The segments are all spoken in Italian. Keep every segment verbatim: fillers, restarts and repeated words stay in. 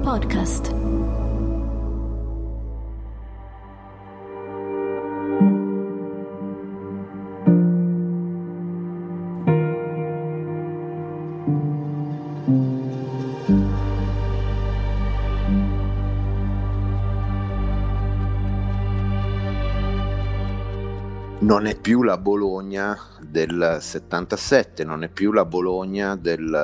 Podcast. Non è più la Bologna del settantasette, non è più la Bologna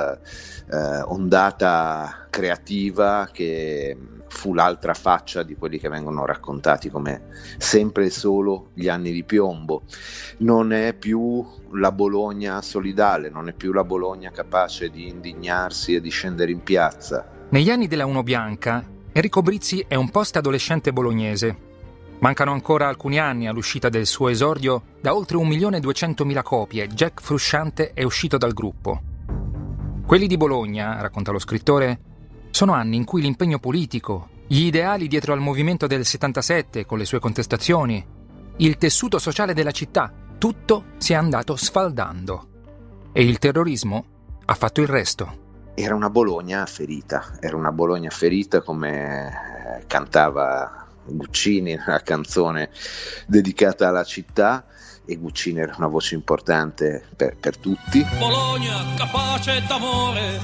dell'ondata eh, creativa che fu l'altra faccia di quelli che vengono raccontati come sempre e solo gli anni di piombo. Non è più la Bologna solidale, non è più la Bologna capace di indignarsi e di scendere in piazza. Negli anni della Uno Bianca, Enrico Brizzi è un post-adolescente bolognese. Mancano ancora alcuni anni all'uscita del suo esordio. Da oltre un milione e duecentomila copie, Jack Frusciante è uscito dal gruppo. Quelli di Bologna, racconta lo scrittore, sono anni in cui l'impegno politico, gli ideali dietro al movimento del settantasette con le sue contestazioni, il tessuto sociale della città, tutto si è andato sfaldando. E il terrorismo ha fatto il resto. Era una Bologna ferita, era una Bologna ferita come cantava Guccini nella canzone dedicata alla città, e Guccini era una voce importante per, per tutti. Bologna capace d'amore,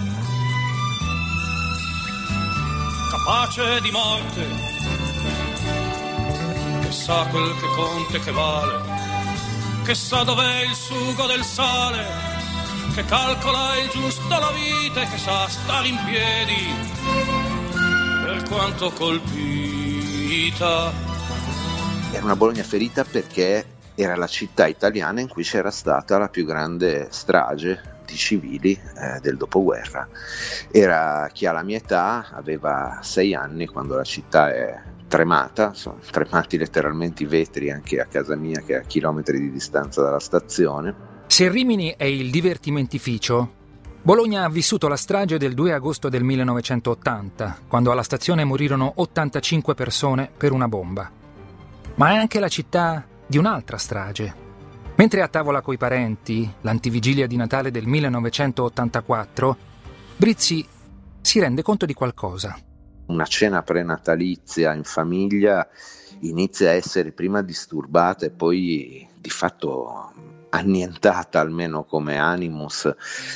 capace di morte, che sa quel che conta e che vale, che sa dov'è il sugo del sale, che calcola il giusto la vita e che sa stare in piedi per quanto colpita. Era una Bologna ferita perché era la città italiana in cui c'era stata la più grande strage di civili eh, del dopoguerra. Era chi ha la mia età, aveva sei anni quando la città è tremata, sono tremati letteralmente i vetri anche a casa mia che è a chilometri di distanza dalla stazione. Se Rimini è il divertimentificio, Bologna ha vissuto la strage del due agosto del millenovecentottanta, quando alla stazione morirono ottantacinque persone per una bomba. Ma è anche la città di un'altra strage. Mentre a tavola coi parenti, l'antivigilia di Natale del millenovecentottantaquattro, Brizzi si rende conto di qualcosa. Una cena prenatalizia in famiglia inizia a essere prima disturbata e poi di fatto annientata, almeno come animus,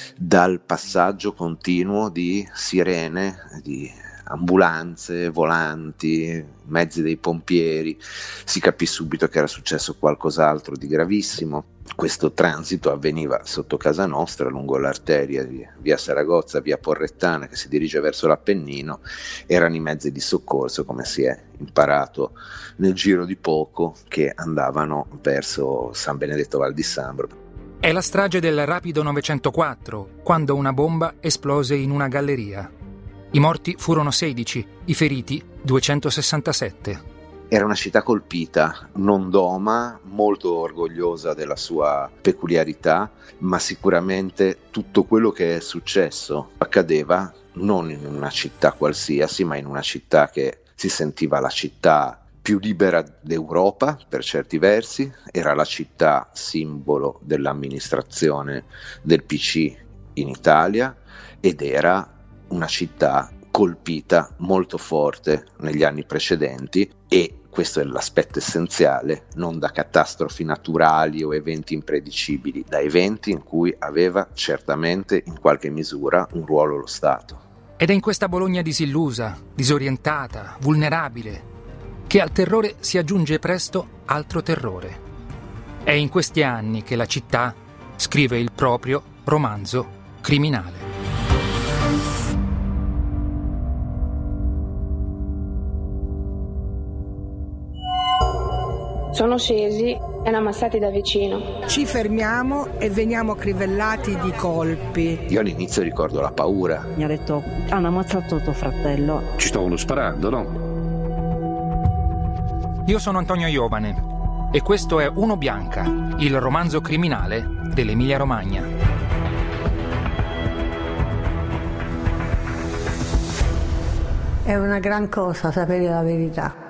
dal passaggio continuo di sirene, di ambulanze, volanti, mezzi dei pompieri. Si capì subito che era successo qualcos'altro di gravissimo. Questo transito avveniva sotto casa nostra, lungo l'arteria di via Saragozza, via Porrettana, che si dirige verso l'Appennino. Erano i mezzi di soccorso, come si è imparato nel giro di poco, che andavano verso San Benedetto Val di Sambro. È la strage del Rapido novecentoquattro, quando una bomba esplose in una galleria. I morti furono sedici, i feriti duecentosessantasette. Era una città colpita, non doma, molto orgogliosa della sua peculiarità, ma sicuramente tutto quello che è successo accadeva non in una città qualsiasi, ma in una città che si sentiva la città più libera d'Europa per certi versi, era la città simbolo dell'amministrazione del P C in Italia ed era una città colpita molto forte negli anni precedenti, e questo è l'aspetto essenziale, non da catastrofi naturali o eventi impredicibili, da eventi in cui aveva certamente in qualche misura un ruolo lo Stato. Ed è in questa Bologna disillusa, disorientata, vulnerabile, che al terrore si aggiunge presto altro terrore. È in questi anni che la città scrive il proprio romanzo criminale. Sono scesi e hanno ammassati da vicino. Ci fermiamo e veniamo crivellati di colpi. Io all'inizio ricordo la paura. Mi ha detto: hanno ammazzato tuo fratello. Ci stavano sparando, no? Io sono Antonio Iovane e questo è Uno Bianca, il romanzo criminale dell'Emilia Romagna. È una gran cosa sapere la verità.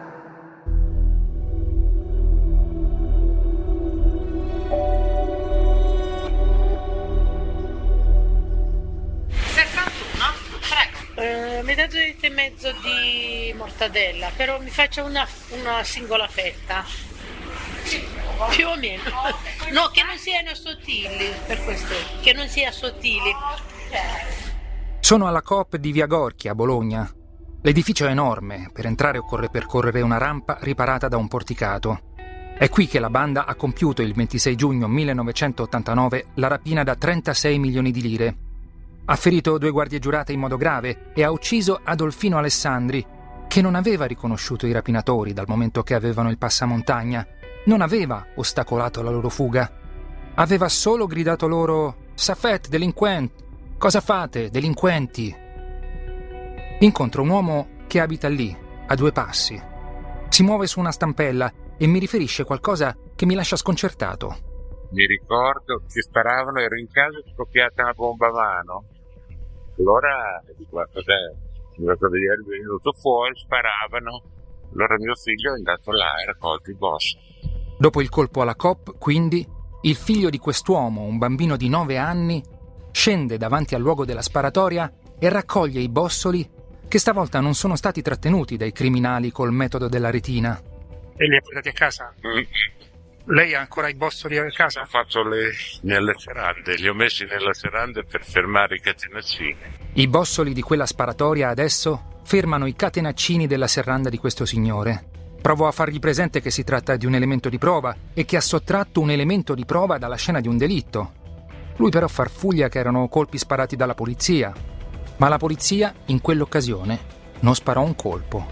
Eh, mezzo litro e mezzo di mortadella, però mi faccio una, una singola fetta, più o meno. No, che non siano sottili, per questo, che non sia sottili. Sono alla Coop di Via Gorchi, a Bologna. L'edificio è enorme, per entrare occorre percorrere una rampa riparata da un porticato. È qui che la banda ha compiuto il ventisei giugno millenovecentottantanove la rapina da trentasei milioni di lire. Ha ferito due guardie giurate in modo grave e ha ucciso Adolfino Alessandri, che non aveva riconosciuto i rapinatori dal momento che avevano il passamontagna, non aveva ostacolato la loro fuga. Aveva solo gridato loro «Safet, delinquenti! Cosa fate, delinquenti?» Incontro un uomo che abita lì, a due passi. Si muove su una stampella e mi riferisce qualcosa che mi lascia sconcertato. Mi ricordo che sparavano, ero in casa, è scoppiata una bomba a mano. Allora, dico, cos'è? Mi ricordo di essere venuto fuori, sparavano. Allora mio figlio è andato là e ha raccolto i boss. Dopo il colpo alla Coop, quindi, il figlio di quest'uomo, un bambino di nove anni, scende davanti al luogo della sparatoria e raccoglie i bossoli che stavolta non sono stati trattenuti dai criminali col metodo della retina. E li ha portati a casa? Mm. Lei ha ancora i bossoli a casa? Ho fatto le nelle serrande, li ho messi nelle serrande per fermare i catenaccini. I bossoli di quella sparatoria adesso fermano i catenaccini della serranda di questo signore. Provo a fargli presente che si tratta di un elemento di prova e che ha sottratto un elemento di prova dalla scena di un delitto. Lui però farfuglia che erano colpi sparati dalla polizia, ma la polizia in quell'occasione non sparò un colpo.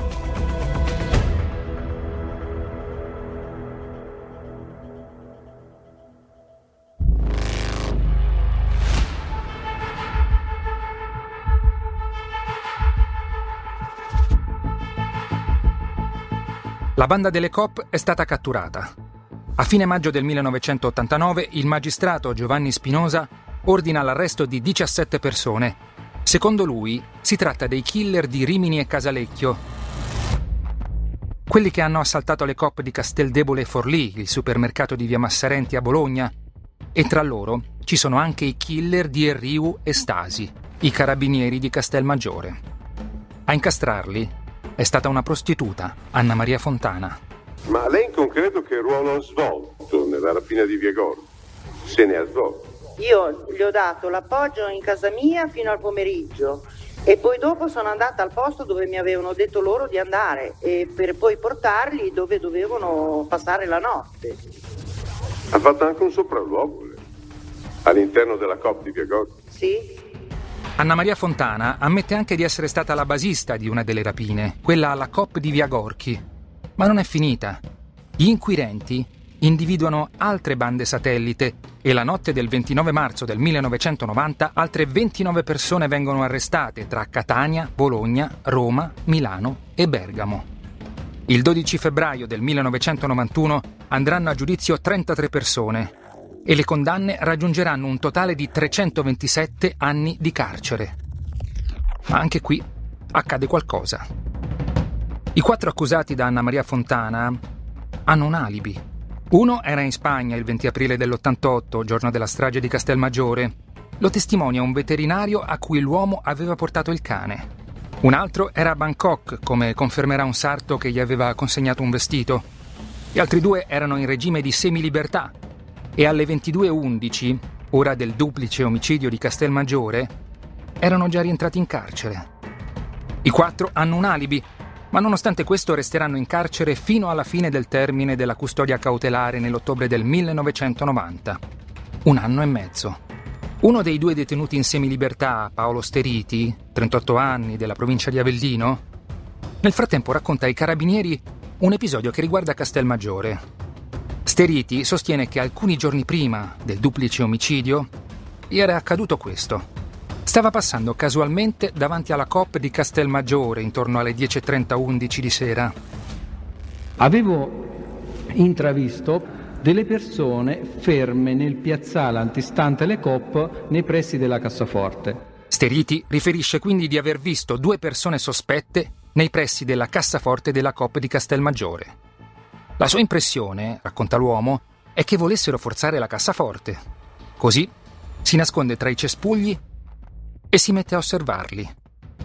La banda delle Coop è stata catturata. A fine maggio del millenovecentottantanove il magistrato Giovanni Spinosa ordina l'arresto di diciassette persone. Secondo lui si tratta dei killer di Rimini e Casalecchio, quelli che hanno assaltato le Coop di Casteldebole e Forlì, il supermercato di via Massarenti a Bologna, e tra loro ci sono anche i killer di Erriu e Stasi, i carabinieri di Castelmaggiore. A incastrarli è stata una prostituta, Anna Maria Fontana. Ma lei in concreto che ruolo ha svolto nella rapina di Via Gorchi? Se ne ha svolto? Io gli ho dato l'appoggio in casa mia fino al pomeriggio e poi dopo sono andata al posto dove mi avevano detto loro di andare e per poi portarli dove dovevano passare la notte. Ha fatto anche un sopralluogo lei? All'interno della Coop di Via Gorchi? Sì. Anna Maria Fontana ammette anche di essere stata la basista di una delle rapine, quella alla Coop di Via Gorchi. Ma non è finita. Gli inquirenti individuano altre bande satellite e la notte del ventinove marzo del millenovecentonovanta altre ventinove persone vengono arrestate tra Catania, Bologna, Roma, Milano e Bergamo. Il dodici febbraio del millenovecentonovantuno andranno a giudizio trentatré persone e le condanne raggiungeranno un totale di trecentoventisette anni di carcere. Ma anche qui accade qualcosa. I quattro accusati da Anna Maria Fontana hanno un alibi. Uno era in Spagna il venti aprile dell'ottantotto, giorno della strage di Castelmaggiore. Lo testimonia un veterinario a cui l'uomo aveva portato il cane. Un altro era a Bangkok, come confermerà un sarto che gli aveva consegnato un vestito. Gli altri due erano in regime di semilibertà e alle ventidue e undici, ora del duplice omicidio di Castelmaggiore, erano già rientrati in carcere. I quattro hanno un alibi, ma nonostante questo resteranno in carcere fino alla fine del termine della custodia cautelare nell'ottobre del millenovecentonovanta. Un anno e mezzo. Uno dei due detenuti in semilibertà, Paolo Steriti, trentotto anni, della provincia di Avellino, nel frattempo racconta ai carabinieri un episodio che riguarda Castelmaggiore. Steriti sostiene che alcuni giorni prima del duplice omicidio gli era accaduto questo. Stava passando casualmente davanti alla Coop di Castelmaggiore intorno alle dieci e trenta undici di sera. Avevo intravisto delle persone ferme nel piazzale antistante le Coop nei pressi della cassaforte. Steriti riferisce quindi di aver visto due persone sospette nei pressi della cassaforte della Coop di Castelmaggiore. La sua impressione, racconta l'uomo, è che volessero forzare la cassaforte. Così si nasconde tra i cespugli e si mette a osservarli.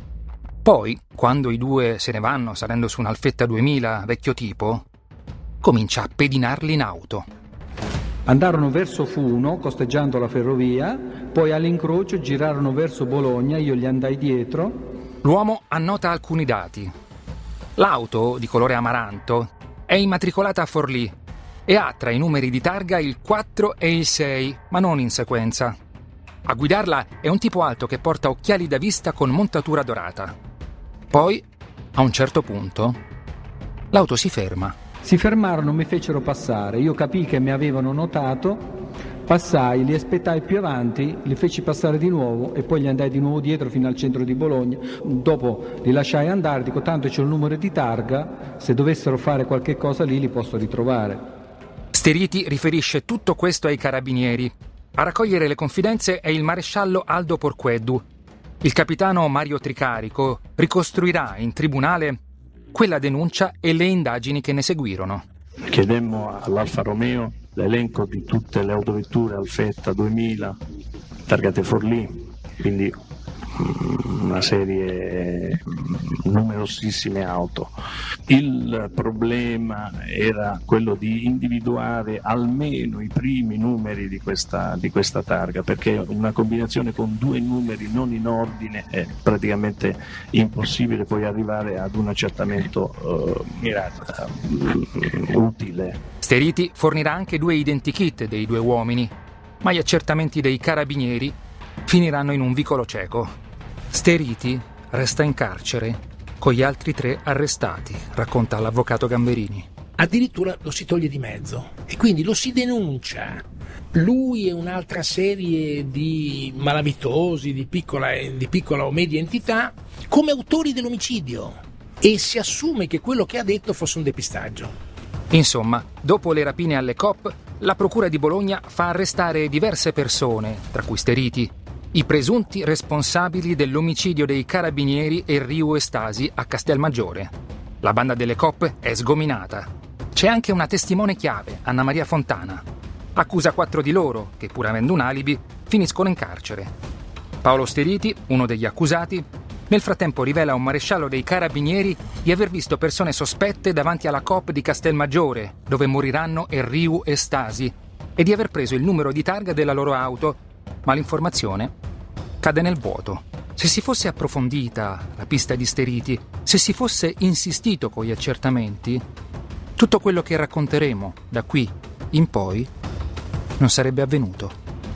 Poi, quando i due se ne vanno salendo su un'Alfetta duemila vecchio tipo, comincia a pedinarli in auto. Andarono verso Funo, costeggiando la ferrovia, poi all'incrocio girarono verso Bologna, io gli andai dietro. L'uomo annota alcuni dati. L'auto, di colore amaranto, è immatricolata a Forlì e ha tra i numeri di targa il quattro e il sei, ma non in sequenza. A guidarla è un tipo alto che porta occhiali da vista con montatura dorata. Poi, a un certo punto, l'auto si ferma. Si fermarono, mi fecero passare, io capii che mi avevano notato, passai, li aspettai più avanti, li feci passare di nuovo e poi gli andai di nuovo dietro fino al centro di Bologna. Dopo li lasciai andare, dico tanto c'è il numero di targa, se dovessero fare qualche cosa lì li posso ritrovare. Steriti riferisce tutto questo ai carabinieri. A raccogliere le confidenze è il maresciallo Aldo Porqueddu. Il capitano Mario Tricarico ricostruirà in tribunale quella denuncia e le indagini che ne seguirono. Chiedemmo all'Alfa Romeo l'elenco di tutte le autovetture Alfetta duemila targate Forlì, quindi una serie, numerosissime auto. Il problema era quello di individuare almeno i primi numeri di questa, di questa targa, perché una combinazione con due numeri non in ordine è praticamente impossibile poi arrivare ad un accertamento uh, mirato, uh, utile. Steriti fornirà anche due identikit dei due uomini, ma gli accertamenti dei carabinieri finiranno in un vicolo cieco. Steriti resta in carcere con gli altri tre arrestati, racconta l'avvocato Gamberini. Addirittura lo si toglie di mezzo e quindi lo si denuncia. Lui e un'altra serie di malavitosi di piccola, di piccola o media entità come autori dell'omicidio e si assume che quello che ha detto fosse un depistaggio. Insomma, dopo le rapine alle Coop, la procura di Bologna fa arrestare diverse persone, tra cui Steriti, i presunti responsabili dell'omicidio dei carabinieri Erriu e Stasi a Castelmaggiore. La banda delle Coop è sgominata. C'è anche una testimone chiave, Anna Maria Fontana. Accusa quattro di loro, che pur avendo un alibi, finiscono in carcere. Paolo Steriti, uno degli accusati, nel frattempo rivela a un maresciallo dei carabinieri di aver visto persone sospette davanti alla Coop di Castelmaggiore, dove moriranno Erriu e Stasi, e di aver preso il numero di targa della loro auto, ma l'informazione cade nel vuoto. Se si fosse approfondita la pista di Steriti, se si fosse insistito con gli accertamenti, tutto quello che racconteremo da qui in poi non sarebbe avvenuto.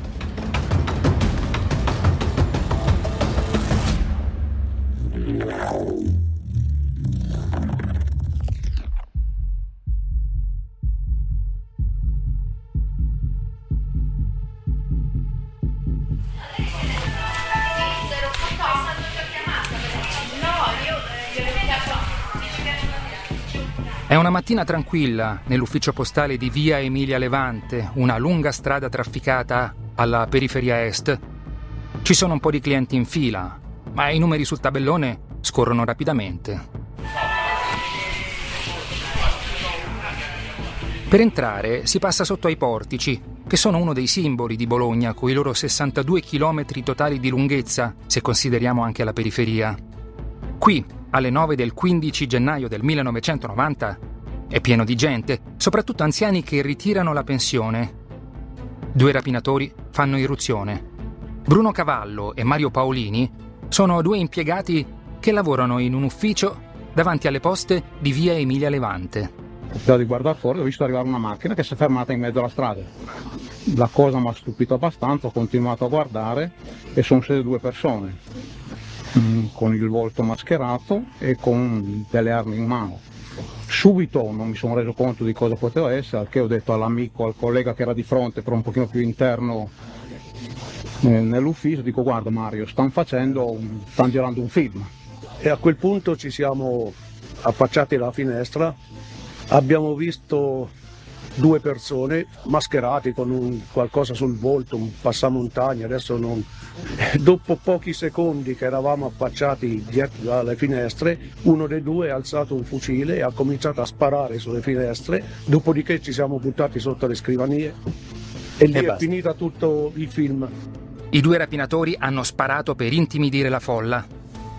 È una mattina tranquilla nell'ufficio postale di via Emilia Levante, una lunga strada trafficata alla periferia est. Ci sono un po' di clienti in fila, ma i numeri sul tabellone scorrono rapidamente. Per entrare si passa sotto ai portici, che sono uno dei simboli di Bologna, coi loro sessantadue chilometri totali di lunghezza, se consideriamo anche la periferia. Qui, alle nove del quindici gennaio del millenovecentonovanta, è pieno di gente, soprattutto anziani che ritirano la pensione. Due rapinatori fanno irruzione. Bruno Cavallo e Mario Paolini sono due impiegati che lavorano in un ufficio davanti alle poste di via Emilia Levante. Ho cercato di guardare fuori, ho visto arrivare una macchina che si è fermata in mezzo alla strada. La cosa mi ha stupito abbastanza, ho continuato a guardare e sono state due persone con il volto mascherato e con delle armi in mano. Subito non mi sono reso conto di cosa poteva essere, al che ho detto all'amico, al collega che era di fronte, però un pochino più interno eh, nell'ufficio, dico: guarda Mario, stanno facendo, stanno girando un film. E a quel punto ci siamo affacciati alla finestra, abbiamo visto due persone mascherati con un qualcosa sul volto, un passamontagna, adesso non... Dopo pochi secondi che eravamo affacciati dietro alle finestre, uno dei due ha alzato un fucile e ha cominciato a sparare sulle finestre, dopodiché ci siamo buttati sotto le scrivanie e lì e è basta. Finita tutto il film. I due rapinatori hanno sparato per intimidire la folla.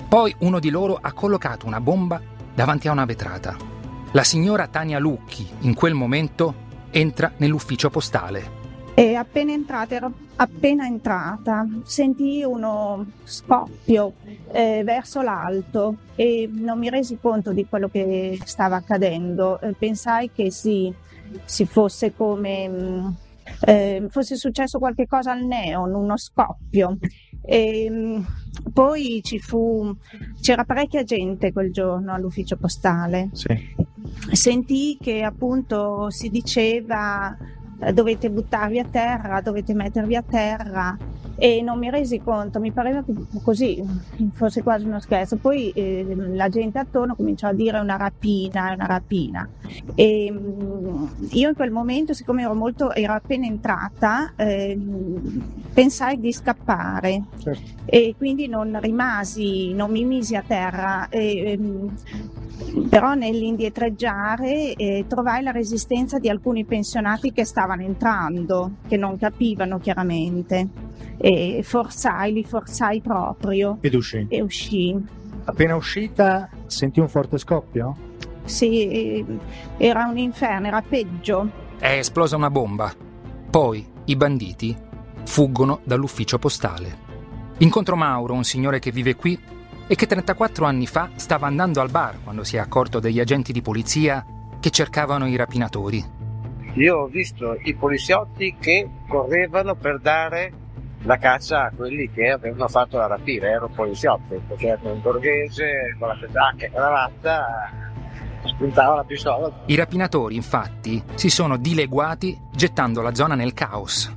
Poi uno di loro ha collocato una bomba davanti a una vetrata. La signora Tania Lucchi, in quel momento, entra nell'ufficio postale. E appena entrata, ero appena entrata, sentii uno scoppio eh, verso l'alto e non mi resi conto di quello che stava accadendo. Eh, pensai che si, si fosse come mh, eh, fosse successo qualche cosa al neon, uno scoppio. E, mh, poi ci fu, c'era parecchia gente quel giorno all'ufficio postale. Sì. Sentii che appunto si diceva: dovete buttarvi a terra, dovete mettervi a terra, e non mi resi conto, mi pareva così, fosse quasi uno scherzo. Poi eh, la gente attorno cominciò a dire una rapina, una rapina, e mh, io in quel momento, siccome ero molto, ero appena entrata, eh, pensai di scappare. Certo. E quindi non rimasi, non mi misi a terra, e, ehm, però nell'indietreggiare eh, trovai la resistenza di alcuni pensionati che stavano entrando, che non capivano chiaramente, e forzai, li forzai proprio. Ed uscì? E uscì. Appena uscita sentì un forte scoppio? Sì, era un inferno, era peggio. È esplosa una bomba. Poi i banditi fuggono dall'ufficio postale. Incontro Mauro, un signore che vive qui e che trentaquattro anni fa stava andando al bar quando si è accorto degli agenti di polizia che cercavano i rapinatori. Io ho visto i poliziotti che correvano per dare la caccia a quelli che avevano fatto la rapina. Ero poliziotti, perché ero un borghese con la giacca e cravatta, spuntava la pistola. I rapinatori, infatti, si sono dileguati gettando la zona nel caos.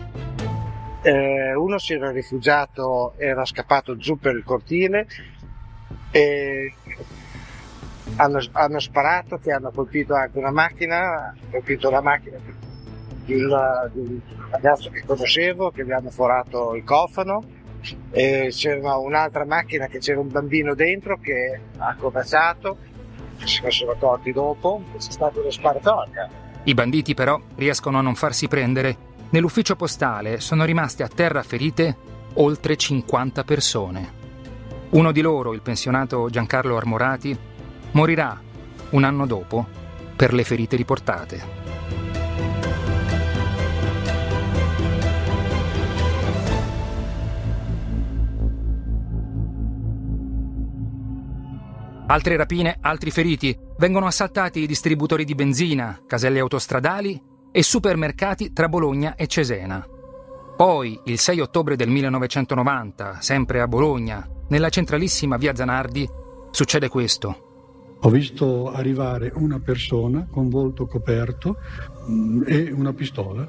Eh, uno si era rifugiato, era scappato giù per il cortile e hanno, hanno sparato, che hanno colpito anche una macchina, hanno colpito la macchina di un ragazzo che conoscevo, che gli hanno forato il cofano, e c'era un'altra macchina che c'era un bambino dentro che ha corazzato, si sono accorti dopo, c'è stato uno sparatoria. I banditi però riescono a non farsi prendere. Nell'ufficio postale sono rimaste a terra ferite oltre cinquanta persone. Uno di loro, il pensionato Giancarlo Armorati, morirà un anno dopo per le ferite riportate. Altre rapine, altri feriti. Vengono assaltati i distributori di benzina, caselle autostradali e supermercati tra Bologna e Cesena. Poi, il sei ottobre del millenovecentonovanta, sempre a Bologna, nella centralissima via Zanardi, succede questo. Ho visto arrivare una persona con volto coperto e una pistola.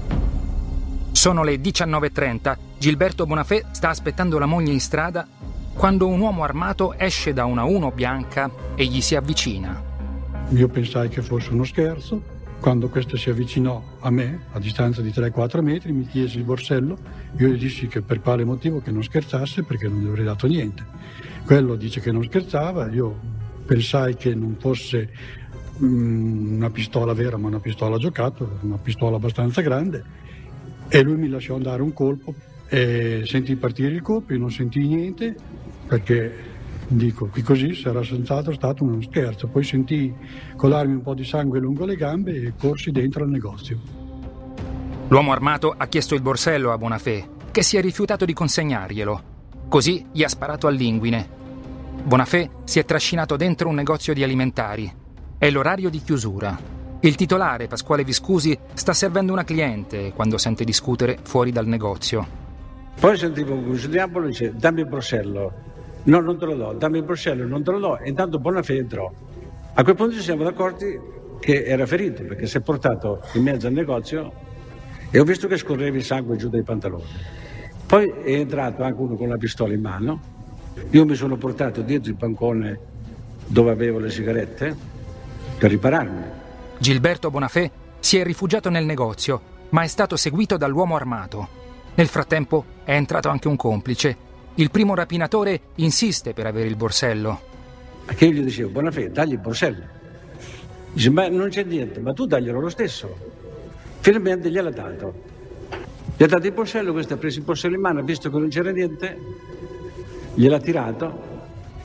Sono le diciannove e trenta. Gilberto Bonafè sta aspettando la moglie in strada quando un uomo armato esce da una Uno bianca e gli si avvicina. Io pensai che fosse uno scherzo. Quando questo si avvicinò a me, a distanza di tre quattro metri, mi chiese il borsello. Io gli dissi che per quale motivo, che non scherzasse, perché non gli avrei dato niente. Quello dice che non scherzava, io pensai che non fosse um, una pistola vera, ma una pistola a giocattolo, una pistola abbastanza grande, e lui mi lasciò andare un colpo e sentì partire il colpo. Io non sentii niente, perché dico, qui così sarà senz'altro stato uno scherzo. Poi sentii colarmi un po' di sangue lungo le gambe e corsi dentro al negozio. L'uomo armato ha chiesto il borsello a Bonafè, che si è rifiutato di consegnarglielo. Così gli ha sparato all'inguine. Bonafè si è trascinato dentro un negozio di alimentari. È l'orario di chiusura. Il titolare, Pasquale Viscusi, sta servendo una cliente quando sente discutere fuori dal negozio. Poi sentivo un diavolo e dice: dammi il borsello. No, non te lo do, dammi il borsello, non te lo do. E intanto Bonafè entrò. A quel punto ci siamo accorti che era ferito, perché si è portato in mezzo al negozio e ho visto che scorreva il sangue giù dai pantaloni. Poi è entrato anche uno con la pistola in mano. Io mi sono portato dietro il bancone dove avevo le sigarette per ripararmi. Gilberto Bonafè si è rifugiato nel negozio, ma è stato seguito dall'uomo armato. Nel frattempo è entrato anche un complice. Il primo rapinatore insiste per avere il borsello. Che io gli dicevo: Bonafè, dagli il borsello. Dice: ma non c'è niente, ma tu daglielo lo stesso. Finalmente gliel'ha dato. Gli ha dato il borsello, questo ha preso il borsello in mano, ha visto che non c'era niente, gliel'ha tirato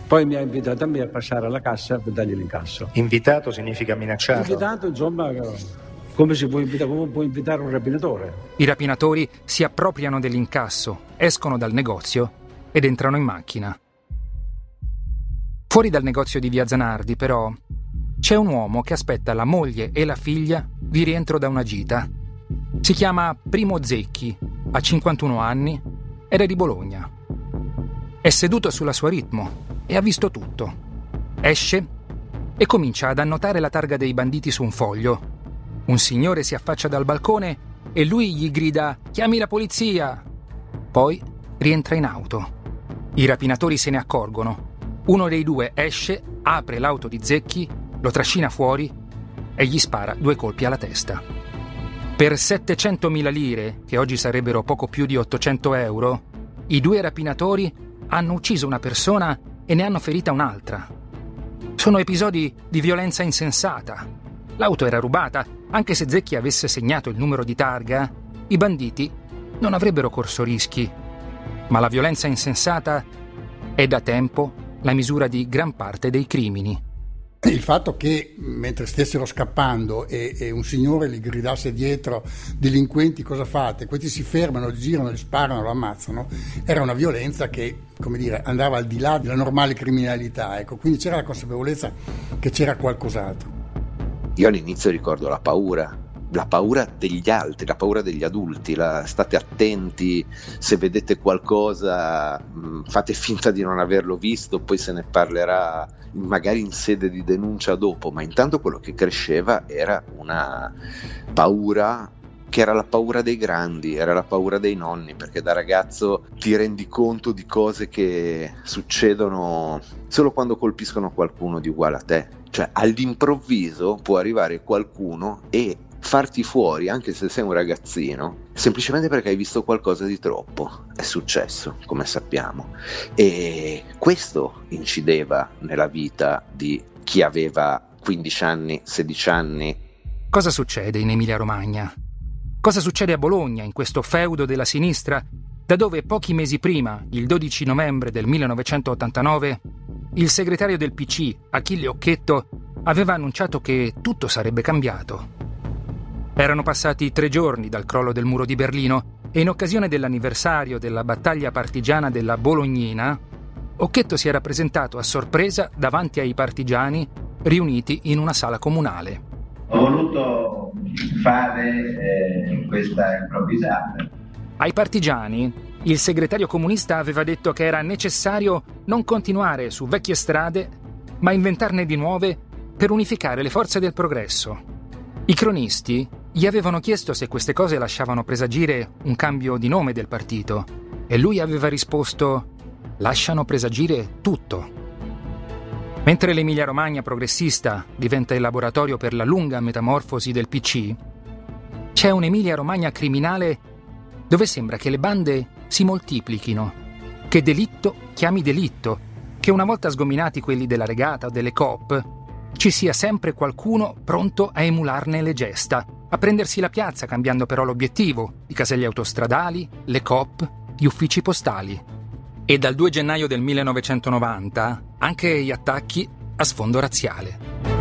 Poi mi ha invitato a me a passare alla cassa per dargli l'incasso. Invitato significa minacciato? Invitato, insomma, come si può invitare, come può invitare un rapinatore? I rapinatori si appropriano dell'incasso, escono dal negozio ed entrano in macchina. Fuori dal negozio di via Zanardi, però, c'è un uomo che aspetta la moglie e la figlia di rientro da una gita. Si chiama Primo Zecchi, ha cinquantuno anni ed è di Bologna. È seduto sulla sua Ritmo e ha visto tutto. Esce e comincia ad annotare la targa dei banditi su un foglio. Un signore si affaccia dal balcone e lui gli grida «Chiami la polizia!». Poi rientra in auto. I rapinatori se ne accorgono. Uno dei due esce, apre l'auto di Zecchi, lo trascina fuori e gli spara due colpi alla testa. Per settecentomila lire, che oggi sarebbero poco più di ottocento euro, i due rapinatori hanno ucciso una persona e ne hanno ferita un'altra. Sono episodi di violenza insensata. L'auto era rubata, anche se Zecchi avesse segnato il numero di targa, i banditi non avrebbero corso rischi. Ma la violenza insensata è da tempo la misura di gran parte dei crimini. Il fatto che mentre stessero scappando e, e un signore gli gridasse dietro delinquenti cosa fate, questi si fermano, gli girano, gli sparano, lo ammazzano, era una violenza che, come dire, andava al di là della normale criminalità, ecco, quindi c'era la consapevolezza che c'era qualcos'altro. Io all'inizio ricordo la paura, la paura degli altri, la paura degli adulti, la, state attenti, se vedete qualcosa mh, fate finta di non averlo visto, poi se ne parlerà magari in sede di denuncia dopo, ma intanto quello che cresceva era una paura che era la paura dei grandi, era la paura dei nonni, perché da ragazzo ti rendi conto di cose che succedono solo quando colpiscono qualcuno di uguale a te, cioè all'improvviso può arrivare qualcuno e farti fuori, anche se sei un ragazzino, semplicemente perché hai visto qualcosa di troppo. È successo, come sappiamo, e questo incideva nella vita di chi aveva quindici anni, sedici anni. Cosa succede in Emilia-Romagna? Cosa succede a Bologna, in questo feudo della sinistra, da dove pochi mesi prima, il dodici novembre del millenovecentottantanove, il segretario del P C, Achille Occhetto, aveva annunciato che tutto sarebbe cambiato. Erano passati tre giorni dal crollo del muro di Berlino e in occasione dell'anniversario della battaglia partigiana della Bolognina, Occhetto si era presentato a sorpresa davanti ai partigiani riuniti in una sala comunale. Ho voluto fare eh, questa improvvisata. Ai partigiani, il segretario comunista aveva detto che era necessario non continuare su vecchie strade, ma inventarne di nuove per unificare le forze del progresso. I cronisti gli avevano chiesto se queste cose lasciavano presagire un cambio di nome del partito e lui aveva risposto: lasciano presagire tutto. Mentre l'Emilia-Romagna progressista diventa il laboratorio per la lunga metamorfosi del P C, c'è un'Emilia-Romagna criminale dove sembra che le bande si moltiplichino, che delitto chiami delitto, che una volta sgominati quelli della regata o delle coop, ci sia sempre qualcuno pronto a emularne le gesta, a prendersi la piazza cambiando però l'obiettivo, i caselli autostradali, le coop, gli uffici postali. E dal due gennaio del millenovecentonovanta anche gli attacchi a sfondo razziale.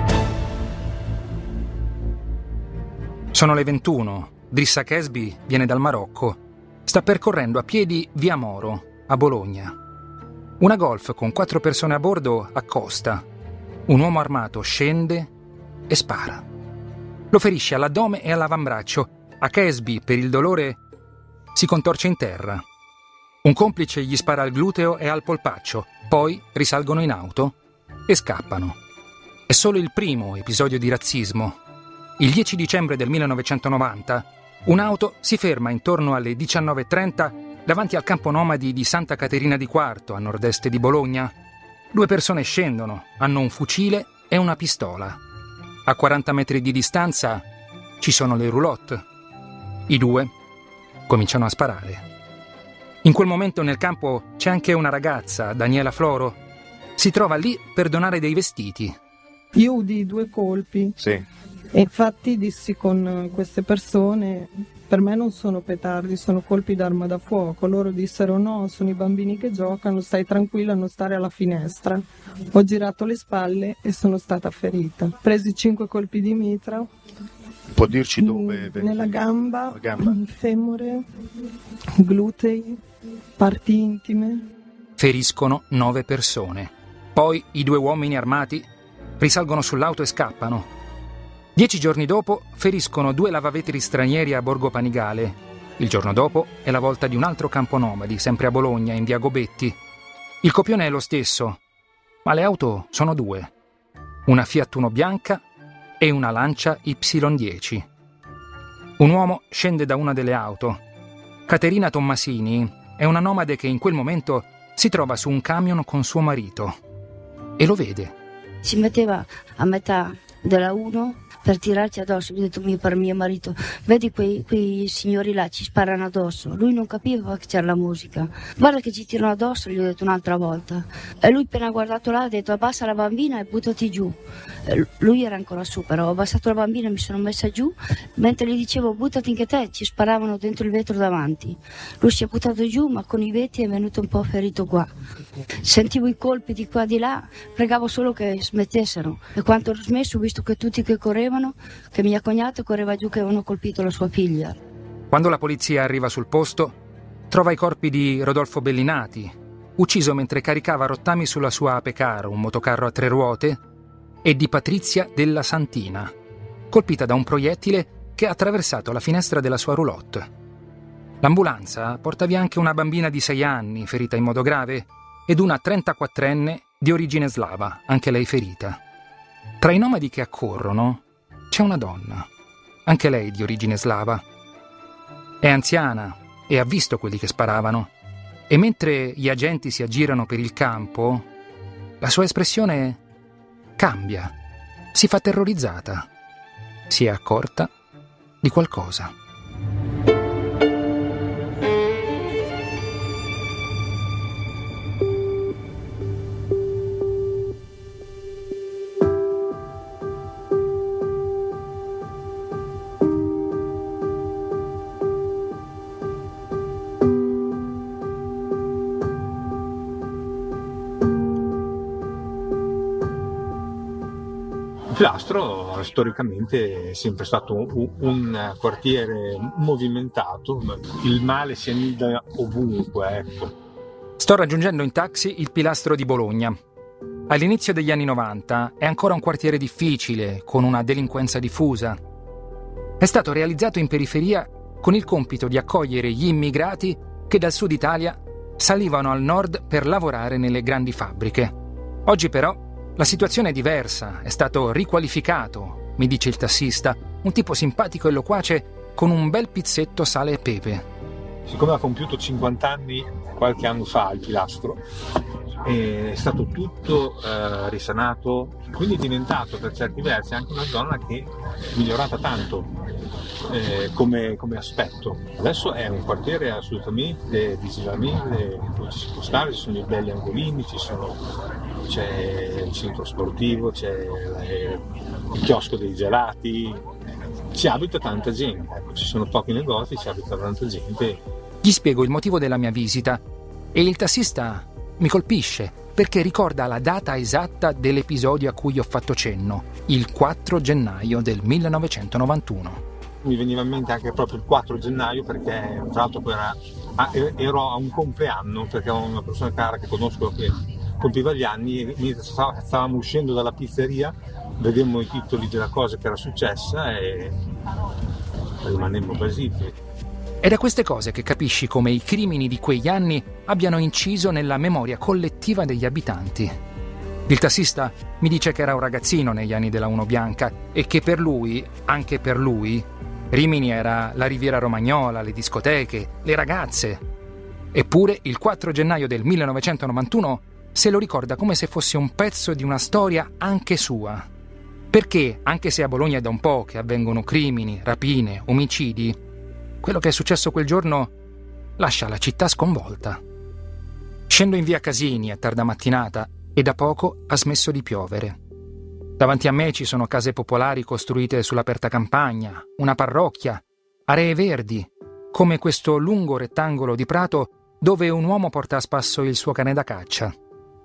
Sono le ventuno, Drissa Kesby viene dal Marocco, sta percorrendo a piedi via Moro, a Bologna. Una Golf con quattro persone a bordo accosta. Un uomo armato scende e spara. Lo ferisce all'addome e all'avambraccio. A Kesby, per il dolore, si contorce in terra. Un complice gli spara al gluteo e al polpaccio, poi risalgono in auto e scappano. È solo il primo episodio di razzismo. Il dieci dicembre del millenovecentonovanta, un'auto si ferma intorno alle diciannove e trenta davanti al campo nomadi di Santa Caterina di Quarto, a nord-est di Bologna. Due persone scendono, hanno un fucile e una pistola. A quaranta metri di distanza ci sono le roulotte. I due cominciano a sparare. In quel momento nel campo c'è anche una ragazza, Daniela Floro. Si trova lì per donare dei vestiti. Io udii due colpi. Sì. E infatti dissi con queste persone: per me non sono petardi, sono colpi d'arma da fuoco. Loro dissero: no, sono i bambini che giocano, stai tranquilla a non stare alla finestra. Ho girato le spalle e sono stata ferita. Presi cinque colpi di mitra. Può dirci dove? Mh, nella gamba, la gamba, femore, glutei, parti intime. Feriscono nove persone. Poi i due uomini armati risalgono sull'auto e scappano. Dieci giorni dopo feriscono due lavavetri stranieri a Borgo Panigale. Il giorno dopo è la volta di un altro campo nomadi, sempre a Bologna, in via Gobetti. Il copione è lo stesso, ma le auto sono due. Una Fiat Uno bianca e una Lancia Y dieci. Un uomo scende da una delle auto. Caterina Tommasini è una nomade che in quel momento si trova su un camion con suo marito e lo vede. Si metteva a metà della uno per tirarci addosso. Gli ho detto mio, per mio marito: vedi quei, quei signori là, ci sparano addosso. Lui non capiva che c'era la musica. Guarda che ci tirano addosso, gli ho detto un'altra volta. E lui appena guardato là ha detto: abbassa la bambina e buttati giù. E lui era ancora su, però ho abbassato la bambina e mi sono messa giù. Mentre gli dicevo buttati anche te, ci sparavano dentro il vetro davanti. Lui si è buttato giù, ma con i veti è venuto un po' ferito qua. Sentivo i colpi di qua e di là, pregavo solo che smettessero. E quando ho smesso, ho visto che tutti che correvano, che mia cognata correva giù che avevano colpito la sua figlia. Quando la polizia arriva sul posto, trova i corpi di Rodolfo Bellinati, ucciso mentre caricava rottami sulla sua Ape Caro, un motocarro a tre ruote, e di Patrizia Della Santina, colpita da un proiettile che ha attraversato la finestra della sua roulotte. L'ambulanza porta via anche una bambina di sei anni, ferita in modo grave, ed una trentaquattrenne di origine slava, anche lei ferita. Tra i nomadi che accorrono c'è una donna, anche lei di origine slava. È anziana e ha visto quelli che sparavano, e mentre gli agenti si aggirano per il campo, la sua espressione cambia, si fa terrorizzata, si è accorta di qualcosa. Pilastro storicamente è sempre stato un, un quartiere movimentato, il male si annida ovunque, ecco. Sto raggiungendo in taxi il Pilastro di Bologna. All'inizio degli anni novanta è ancora un quartiere difficile, con una delinquenza diffusa. È stato realizzato in periferia con il compito di accogliere gli immigrati che dal sud Italia salivano al nord per lavorare nelle grandi fabbriche. Oggi però la situazione è diversa, è stato riqualificato, mi dice il tassista, un tipo simpatico e loquace con un bel pizzetto sale e pepe. Siccome ha compiuto cinquanta anni qualche anno fa il Pilastro, è stato tutto eh, risanato, quindi è diventato per certi versi anche una zona che è migliorata tanto eh, come, come aspetto. Adesso è un quartiere assolutamente visivamente dove ci si può stare, ci sono i belli angolini, ci sono, c'è il centro sportivo, c'è eh, il chiosco dei gelati, ci abita tanta gente, ci sono pochi negozi, ci abita tanta gente. Gli spiego il motivo della mia visita e il tassista mi colpisce perché ricorda la data esatta dell'episodio a cui ho fatto cenno, il quattro gennaio del millenovecentonovantuno. Mi veniva in mente anche proprio il quattro gennaio perché tra l'altro era, ero a un compleanno, perché ho una persona cara che conosco che compiva gli anni e stavamo uscendo dalla pizzeria, vedemmo i titoli della cosa che era successa e rimanemmo basiti. È da queste cose che capisci come i crimini di quegli anni abbiano inciso nella memoria collettiva degli abitanti. Il tassista mi dice che era un ragazzino negli anni della Uno bianca e che per lui, anche per lui, Rimini era la Riviera Romagnola, le discoteche, le ragazze. Eppure il quattro gennaio del millenovecentonovantuno se lo ricorda come se fosse un pezzo di una storia anche sua. Perché, anche se a Bologna è da un po' che avvengono crimini, rapine, omicidi, quello che è successo quel giorno lascia la città sconvolta. Scendo in via Casini a tarda mattinata e da poco ha smesso di piovere. Davanti a me ci sono case popolari costruite sull'aperta campagna, una parrocchia, aree verdi, come questo lungo rettangolo di prato dove un uomo porta a spasso il suo cane da caccia.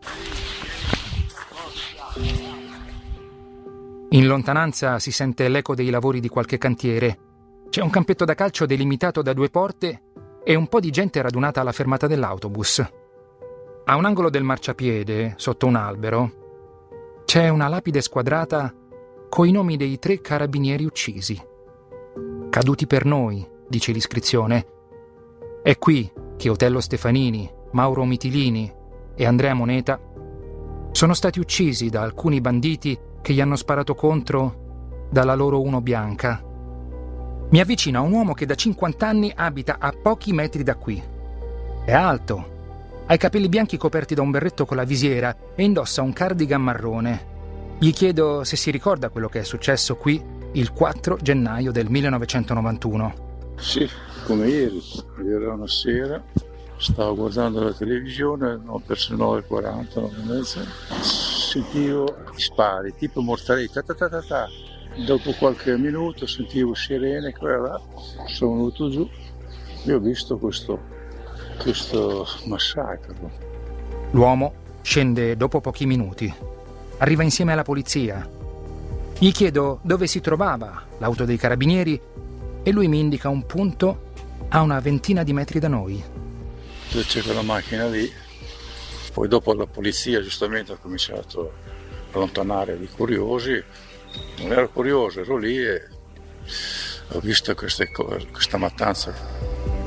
In lontananza si sente l'eco dei lavori di qualche cantiere. C'è un campetto da calcio delimitato da due porte e un po' di gente radunata alla fermata dell'autobus. A un angolo del marciapiede, sotto un albero, c'è una lapide squadrata coi nomi dei tre carabinieri uccisi. Caduti per noi, dice l'iscrizione. È qui che Otello Stefanini, Mauro Mitilini e Andrea Moneta sono stati uccisi da alcuni banditi che gli hanno sparato contro dalla loro Uno bianca. Mi avvicino a un uomo che da cinquanta anni abita a pochi metri da qui. È alto, ha i capelli bianchi coperti da un berretto con la visiera e indossa un cardigan marrone. Gli chiedo se si ricorda quello che è successo qui il quattro gennaio del millenovecentonovantuno. Sì, come ieri. Ieri era una sera, stavo guardando la televisione, no, verso le nove e quaranta, nove e mezza, sentivo spari, tipo mortali, ta ta ta ta ta. Dopo qualche minuto sentivo sirene, quella, sono venuto giù e ho visto questo questo massacro. L'uomo scende dopo pochi minuti. Arriva insieme alla polizia. Gli chiedo dove si trovava l'auto dei carabinieri e lui mi indica un punto a una ventina di metri da noi. C'è quella macchina lì. Poi dopo la polizia giustamente ha cominciato a allontanare di curiosi. Non ero curioso, ero lì e ho visto queste cose, questa mattanza.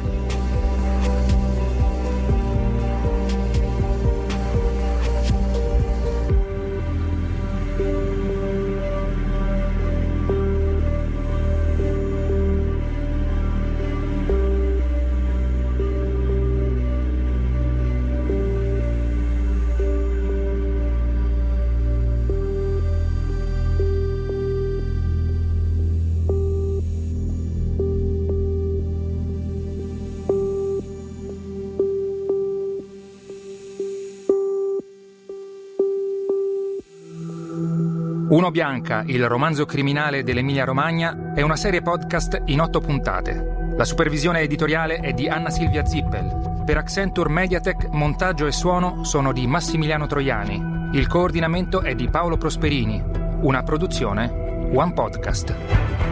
Uno bianca, il romanzo criminale dell'Emilia-Romagna, è una serie podcast in otto puntate. La supervisione editoriale è di Anna Silvia Zippel. Per Accenture Mediatek, montaggio e suono sono di Massimiliano Troiani. Il coordinamento è di Paolo Prosperini. Una produzione One Podcast.